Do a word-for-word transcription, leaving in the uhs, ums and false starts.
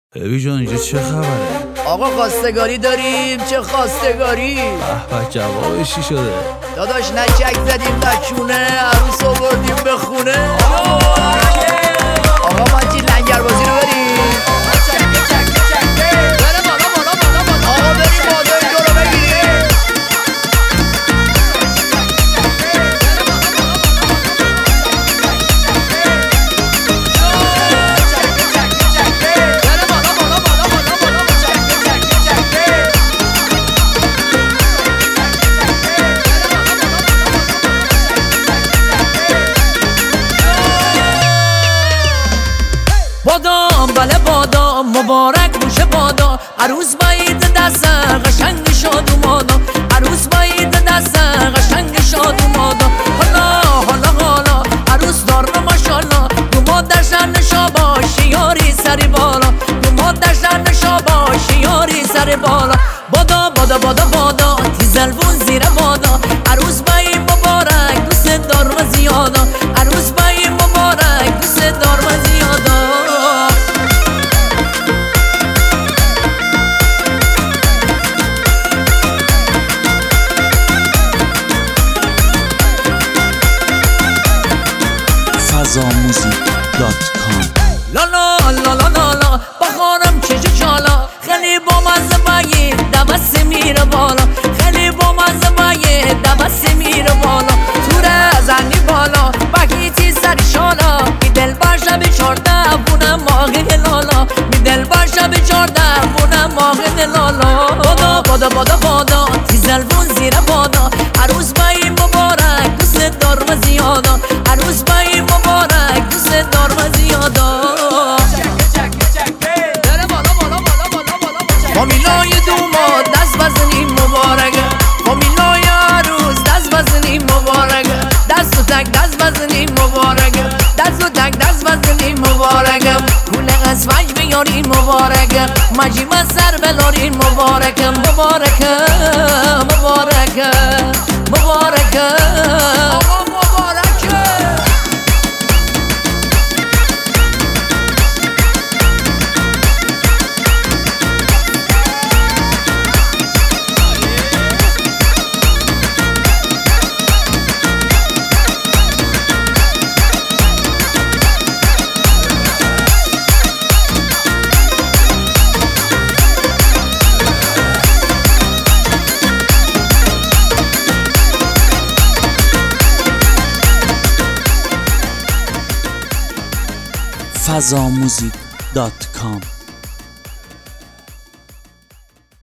ابی جان اینجا چه خبره؟ آقا خواستگاری داریم. چه خواستگاری؟ به به جوابش چی شده؟ داداش نه چک زدیم نه چونه، عروس آوردیم به خونه. آقا ما چی لنگر بازی رو بریم. آقا بریم بازار دو رو بگیریم. بادام بله بادام مبارک باشه بادا، عروس باید دست قشنگ شاد اومادا، عروس باید دست قشنگ شاد اومادا. حالا حالا حالا عروس دار ماشاءالله، دو مادر شن شاباش یاری سر بالا، دو مادر شن شاباش یاری سر بالا. بادا بادا بادا بادا تیزلبون زیر بادا، عروس باید مبارک دوست دار و زیادا، عروس باید مبارک دوست دار و زیادا. فضا موزیک دات کام. لا لا لا لا لا لا بخارم چه چالا، خیلی با مزه باید دبست میره بالا، خیلی با مزه باید دبست میره بالا. توره زنی بالا بگیتی سر شالا، می دل باشه به چارده بونم ماغه لالا، می دل باشه به چارده بونم ماغه لالا. بادا بادا بادا بادا تیزلبون زیر بادا، عروس بایی مبارک دوست دار و زیادا، عروس بایی مبارک دوست دار و زیادا. فامیلای دوماد دست بزنیم مبارکه، فامیلای عروس دست بزنیم مبارکه، دست و تک دست بزنیم مبارکه، دست و تک دست بزنیم مبارکه. پول ازواج بیاریم مبارکه، مجیم از سر بلاریم مبارکه مبارکه مبارکه مبارکه. آقا مبارکه. فضا موزیک دات کام.